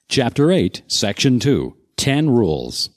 Chapter 8, Section 2, 10 Rules.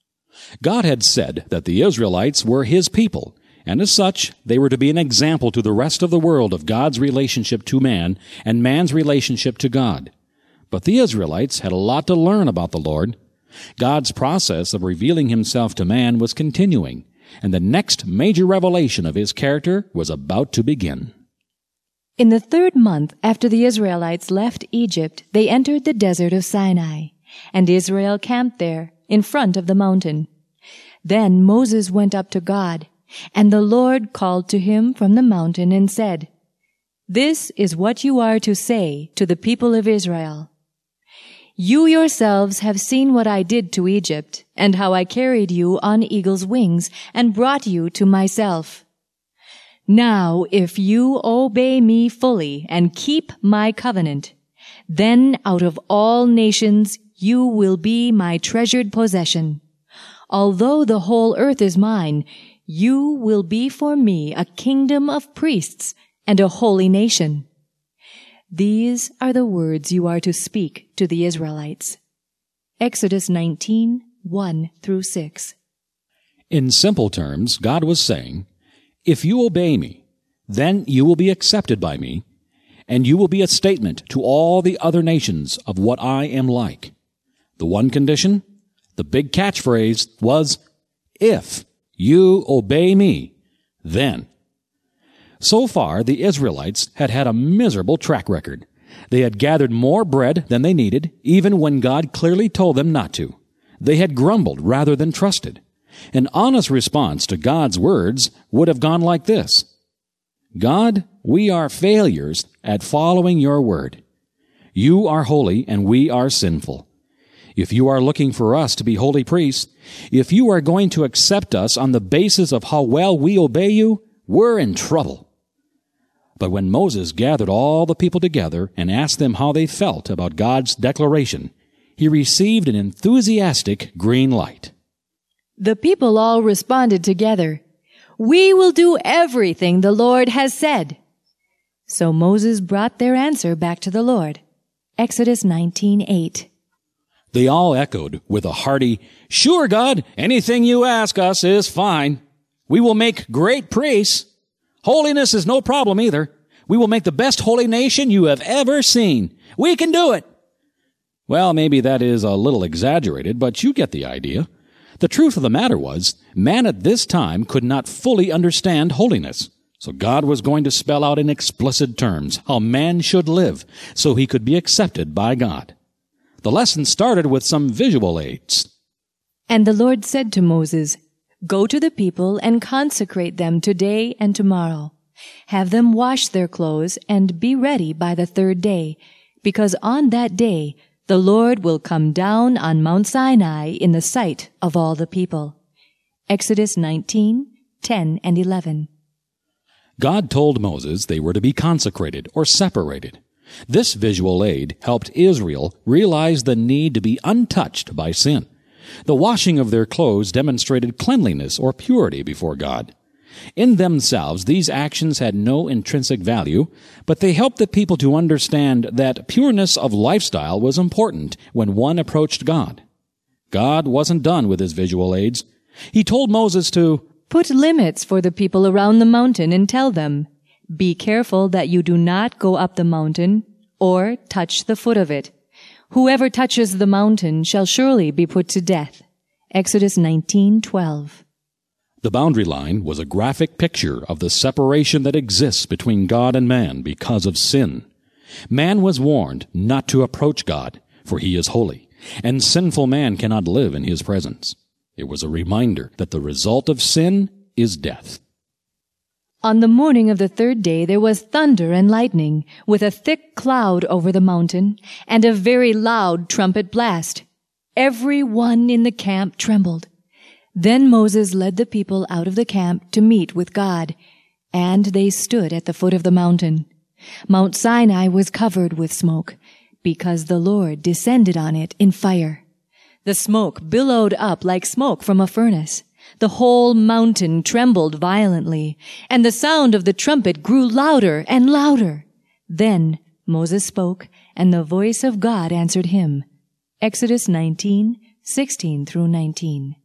God had said that the Israelites were His people, and as such, they were to be an example to the rest of the world of God's relationship to man and man's relationship to God. But the Israelites had a lot to learn about the Lord. God's process of revealing Himself to man was continuing, and the next major revelation of His character was about to begin. In the 3rd month after the Israelites left Egypt, they entered the desert of Sinai, and Israel camped there in front of the mountain. Then Moses went up to God, and the Lord called to him from the mountain and said, "This is what you are to say to the people of Israel. You yourselves have seen what I did to Egypt, and how I carried you on eagle's wings and brought you to myself. Now, if you obey me fully and keep my covenant, then out of all nations you will be my treasured possession. Although the whole earth is mine, you will be for me a kingdom of priests and a holy nation." These are the words you are to speak to the Israelites. Exodus 19, 1 through 6. In simple terms, God was saying, if you obey me, then you will be accepted by me, and you will be a statement to all the other nations of what I am like. The one condition, the big catchphrase, was, if you obey me, then. So far, the Israelites had had a miserable track record. They had gathered more bread than they needed, even when God clearly told them not to. They had grumbled rather than trusted. An honest response to God's words would have gone like this: God, we are failures at following your word. You are holy and we are sinful. If you are looking for us to be holy priests, if you are going to accept us on the basis of how well we obey you, we're in trouble. But when Moses gathered all the people together and asked them how they felt about God's declaration, he received an enthusiastic green light. The people all responded together, "We will do everything the Lord has said." So Moses brought their answer back to the Lord. Exodus 19:8. They all echoed with a hearty, "Sure, God, anything you ask us is fine. We will make great priests. Holiness is no problem either. We will make the best holy nation you have ever seen. We can do it." Well, maybe that is a little exaggerated, but you get the idea. The truth of the matter was, man at this time could not fully understand holiness. So God was going to spell out in explicit terms how man should live so he could be accepted by God. The lesson started with some visual aids. And the Lord said to Moses, "Go to the people and consecrate them today and tomorrow. Have them wash their clothes and be ready by the 3rd day, because on that day the Lord will come down on Mount Sinai in the sight of all the people." Exodus 19, 10 and 11. God told Moses they were to be consecrated or separated. This visual aid helped Israel realize the need to be untouched by sin. The washing of their clothes demonstrated cleanliness or purity before God. In themselves, these actions had no intrinsic value, but they helped the people to understand that pureness of lifestyle was important when one approached God. God wasn't done with his visual aids. He told Moses to put limits for the people around the mountain and tell them, "Be careful that you do not go up the mountain or touch the foot of it. Whoever touches the mountain shall surely be put to death." Exodus 19:12. The boundary line was a graphic picture of the separation that exists between God and man because of sin. Man was warned not to approach God, for he is holy, and sinful man cannot live in his presence. It was a reminder that the result of sin is death. On the morning of the 3rd day there was thunder and lightning, with a thick cloud over the mountain, and a very loud trumpet blast. Every one in the camp trembled. Then Moses led the people out of the camp to meet with God, and they stood at the foot of the mountain. Mount Sinai was covered with smoke, because the Lord descended on it in fire. The smoke billowed up like smoke from a furnace. The whole mountain trembled violently, and the sound of the trumpet grew louder and louder. Then Moses spoke, and the voice of God answered him, Exodus 19:16 through 19.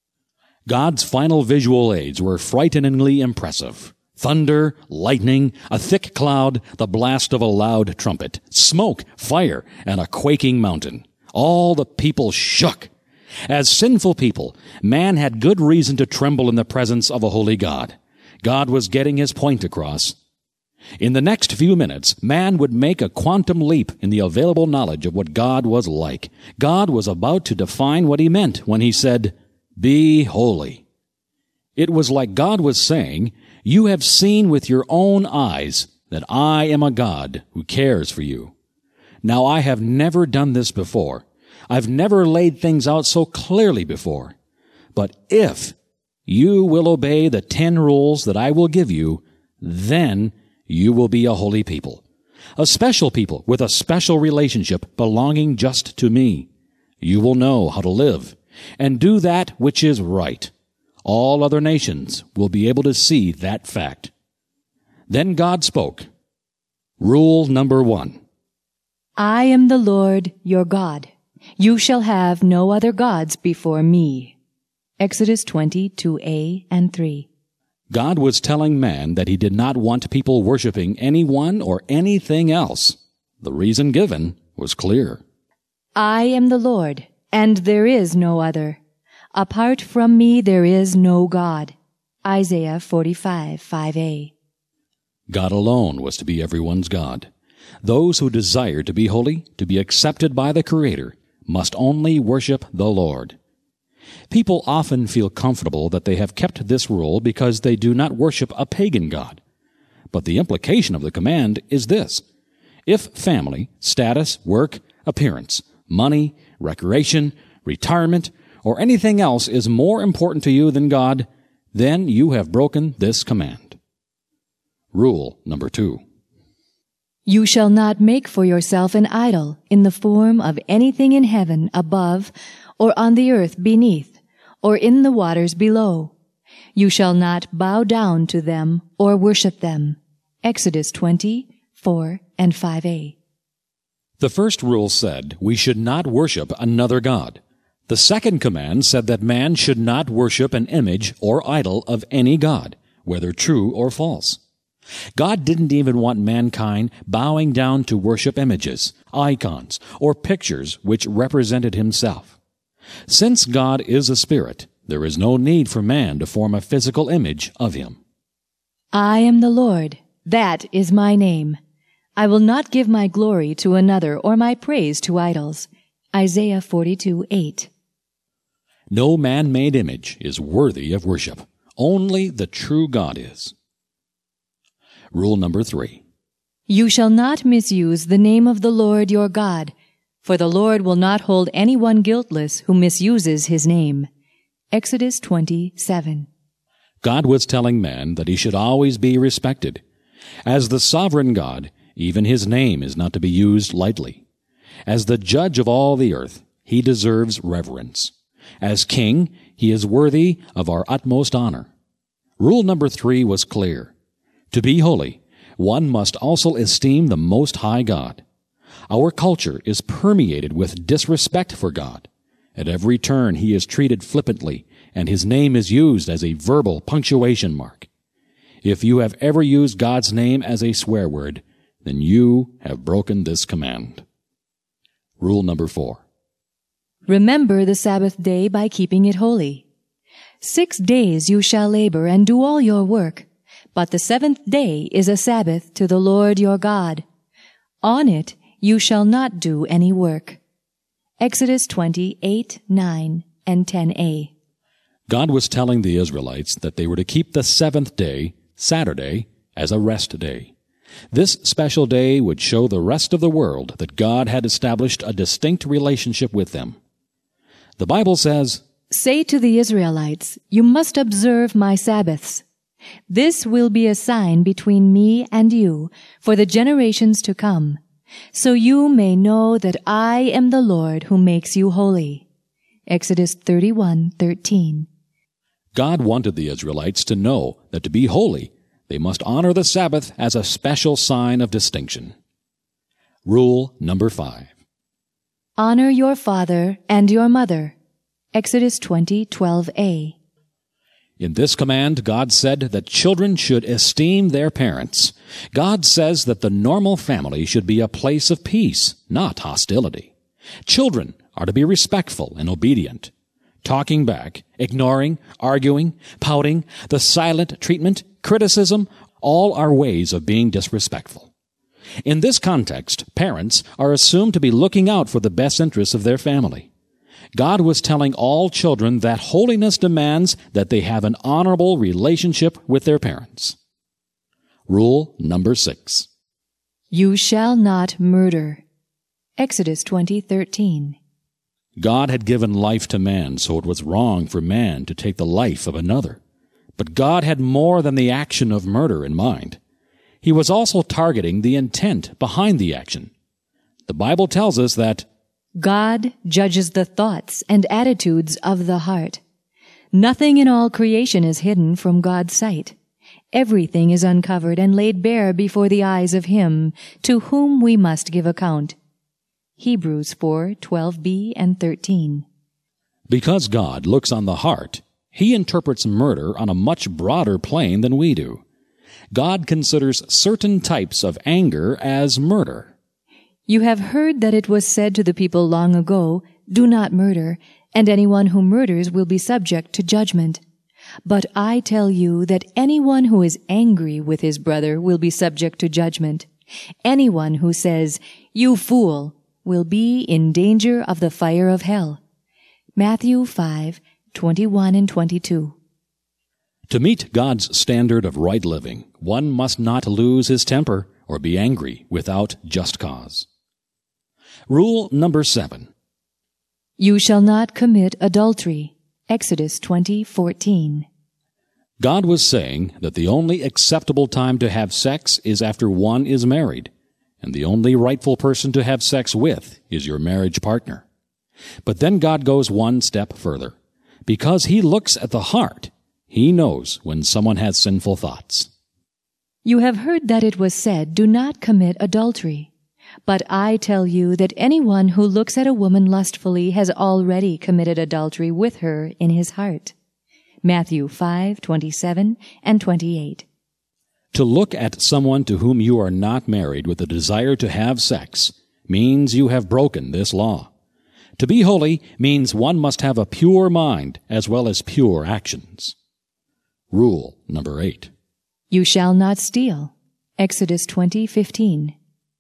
God's final visual aids were frighteningly impressive. Thunder, lightning, a thick cloud, the blast of a loud trumpet, smoke, fire, and a quaking mountain. All the people shook. As sinful people, man had good reason to tremble in the presence of a holy God. God was getting his point across. In the next few minutes, man would make a quantum leap in the available knowledge of what God was like. God was about to define what he meant when he said, "Be holy." It was like God was saying, "You have seen with your own eyes that I am a God who cares for you. Now I have never done this before. I've never laid things out so clearly before. But if you will obey the 10 rules that I will give you, then you will be a holy people, a special people with a special relationship belonging just to me. You will know how to live and do that which is right. All other nations will be able to see that fact." Then God spoke. Rule number 1. I am the Lord your God. You shall have no other gods before me. Exodus 20:2a and 3. God was telling man that he did not want people worshiping anyone or anything else. The reason given was clear. I am the Lord, and there is no other. Apart from me there is no God. Isaiah 45:5a. God alone was to be everyone's God. Those who desire to be holy, to be accepted by the Creator, must only worship the Lord. People often feel comfortable that they have kept this rule because they do not worship a pagan god. But the implication of the command is this: if family, status, work, appearance, money, recreation, retirement, or anything else is more important to you than God, then you have broken this command. Rule number 2. You shall not make for yourself an idol in the form of anything in heaven above, or on the earth beneath, or in the waters below. You shall not bow down to them or worship them. Exodus 20:4 and 5a. The first rule said we should not worship another god. The second command said that man should not worship an image or idol of any god, whether true or false. God didn't even want mankind bowing down to worship images, icons, or pictures which represented himself. Since God is a spirit, there is no need for man to form a physical image of him. I am the Lord, that is my name. I will not give my glory to another or my praise to idols. Isaiah 42:8. No man-made image is worthy of worship. Only the true God is. Rule number 3. You shall not misuse the name of the Lord your God, for the Lord will not hold anyone guiltless who misuses his name. Exodus 20:7. God was telling man that he should always be respected. As the sovereign God, even his name is not to be used lightly. As the judge of all the earth, he deserves reverence. As king, he is worthy of our utmost honor. Rule number 3 was clear. To be holy, one must also esteem the Most High God. Our culture is permeated with disrespect for God. At every turn he is treated flippantly, and his name is used as a verbal punctuation mark. If you have ever used God's name as a swear word, then you have broken this command. Rule number 4. Remember the Sabbath day by keeping it holy. 6 days you shall labor and do all your work, but the 7th day is a Sabbath to the Lord your God. On it you shall not do any work. Exodus 20:8-9 and 10a. God was telling the Israelites that they were to keep the 7th day, Saturday, as a rest day. This special day would show the rest of the world that God had established a distinct relationship with them. The Bible says, Say to the Israelites, you must observe my Sabbaths. This will be a sign between me and you for the generations to come, so you may know that I am the Lord who makes you holy. Exodus 31:13. God wanted the Israelites to know that to be holy, they must honor the Sabbath as a special sign of distinction. Rule number 5. Honor your father and your mother. Exodus 20:12a. In this command, God said that children should esteem their parents. God says that the normal family should be a place of peace, not hostility. Children are to be respectful and obedient. Talking back, ignoring, arguing, pouting, the silent treatment, criticism, all are ways of being disrespectful. In this context, parents are assumed to be looking out for the best interests of their family. God was telling all children that holiness demands that they have an honorable relationship with their parents. Rule number 6. You shall not murder. Exodus 20:13. God had given life to man, so it was wrong for man to take the life of another. But God had more than the action of murder in mind. He was also targeting the intent behind the action. The Bible tells us that God judges the thoughts and attitudes of the heart. Nothing in all creation is hidden from God's sight. Everything is uncovered and laid bare before the eyes of Him to whom we must give account. Hebrews 4:12b and 13. because God looks on the heart, He interprets murder on a much broader plane than we do. God considers certain types of anger as murder. You have heard that it was said to the people long ago, "Do not murder, and anyone who murders will be subject to judgment." But I tell you that anyone who is angry with his brother will be subject to judgment. Anyone who says, "You fool," will be in danger of the fire of hell. Matthew 5:21 and 22. To meet God's standard of right living, one must not lose his temper or be angry without just cause. Rule number 7. You shall not commit adultery. Exodus 20:14. God was saying that the only acceptable time to have sex is after one is married, and the only rightful person to have sex with is your marriage partner. But then God goes one step further. Because He looks at the heart, He knows when someone has sinful thoughts. You have heard that it was said, "Do not commit adultery." But I tell you that anyone who looks at a woman lustfully has already committed adultery with her in his heart. Matthew 5:27 and 28. To look at someone to whom you are not married with a desire to have sex means you have broken this law. To be holy means one must have a pure mind as well as pure actions. Rule number 8. You shall not steal. Exodus 20:15.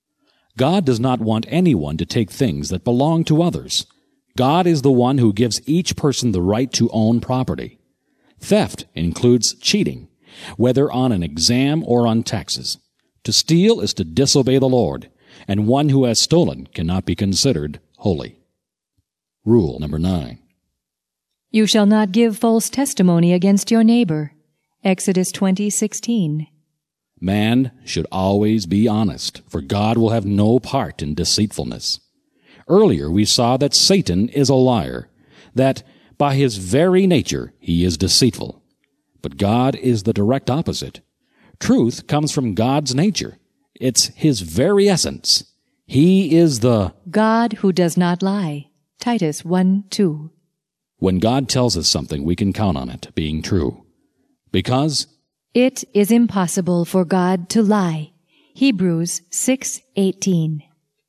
God does not want anyone to take things that belong to others. God is the one who gives each person the right to own property. Theft includes cheating, whether on an exam or on taxes. To steal is to disobey the Lord, and one who has stolen cannot be considered holy. Rule number 9. You shall not give false testimony against your neighbor. Exodus 20:16. Man should always be honest, for God will have no part in deceitfulness. Earlier we saw that Satan is a liar, that by his very nature he is deceitful. But God is the direct opposite. Truth comes from God's nature. It's His very essence. He is the God who does not lie. Titus 1:2. When God tells us something, we can count on it being true. Because it is impossible for God to lie. Hebrews 6:18.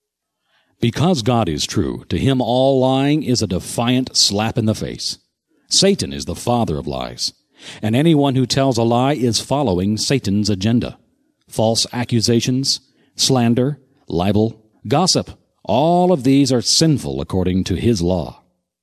Because God is true, to Him all lying is a defiant slap in the face. Satan is the father of lies, and anyone who tells a lie is following Satan's agenda. False accusations, slander, libel, gossip, all of these are sinful according to His law.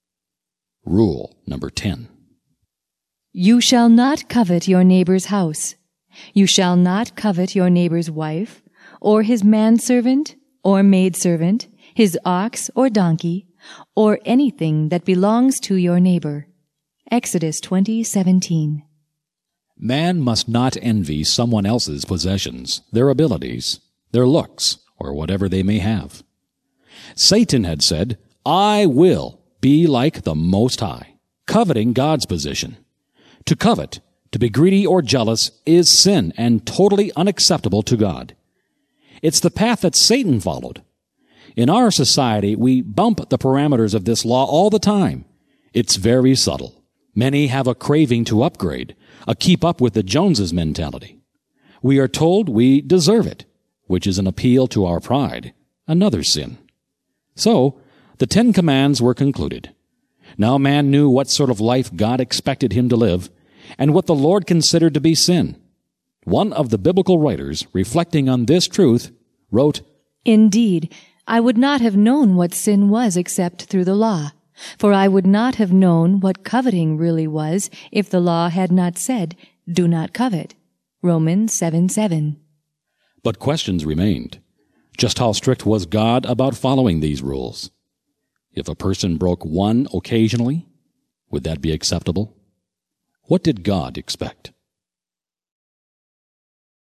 Rule number 10. You shall not covet your neighbor's house. You shall not covet your neighbor's wife, or his manservant, or maidservant, his ox or donkey, or anything that belongs to your neighbor. Exodus 20:17. Man must not envy someone else's possessions, their abilities, their looks, or whatever they may have. Satan had said, "I will be like the Most High," coveting God's position. To covet, to be greedy or jealous, is sin and totally unacceptable to God. It's the path that Satan followed. In our society, we bump the parameters of this law all the time. It's very subtle. Many have a craving to upgrade, a keep up with the Joneses mentality. We are told we deserve it, which is an appeal to our pride, another sin. So, the 10 Commands were concluded. Now man knew what sort of life God expected him to live, and what the Lord considered to be sin. One of the biblical writers, reflecting on this truth, wrote, "Indeed, I would not have known what sin was except through the law. For I would not have known what coveting really was if the law had not said, 'Do not covet.'" Romans 7:7. But questions remained. Just how strict was God about following these rules? If a person broke one occasionally, would that be acceptable? What did God expect?